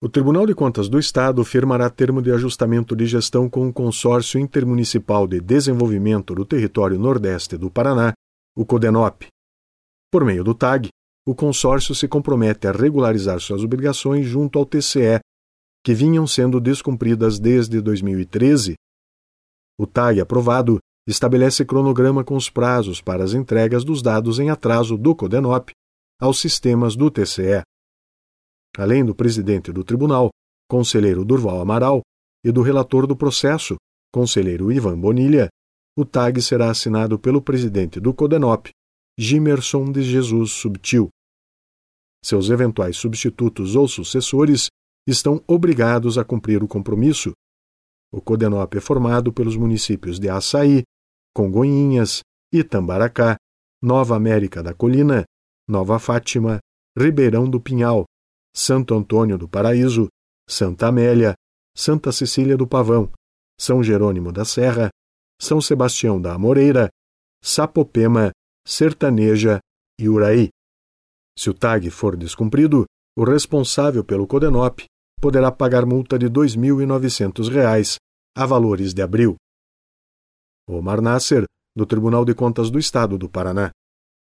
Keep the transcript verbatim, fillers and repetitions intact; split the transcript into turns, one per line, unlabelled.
O Tribunal de Contas do Estado firmará termo de ajustamento de gestão com o Consórcio Intermunicipal de Desenvolvimento do Território Nordeste do Paraná, o CODENOP. Por meio do T A G, o consórcio se compromete a regularizar suas obrigações junto ao T C E, que vinham sendo descumpridas desde dois mil e treze. O T A G aprovado estabelece cronograma com os prazos para as entregas dos dados em atraso do CODENOP aos sistemas do T C E. Além do presidente do tribunal, conselheiro Durval Amaral, e do relator do processo, conselheiro Ivan Bonilha, o T A G será assinado pelo presidente do CODENOP, Gimerson de Jesus Subtil. Seus eventuais substitutos ou sucessores estão obrigados a cumprir o compromisso. O CODENOP é formado pelos municípios de Açaí, Congonhinhas, Itambaracá, Nova América da Colina, Nova Fátima, Ribeirão do Pinhal, Santo Antônio do Paraíso, Santa Amélia, Santa Cecília do Pavão, São Jerônimo da Serra, São Sebastião da Amoreira, Sapopema, Sertaneja e Uraí. Se o T A G for descumprido, o responsável pelo CODENOP poderá pagar multa de dois mil e novecentos reais a valores de abril. Omar Nasser, do Tribunal de Contas do Estado do Paraná.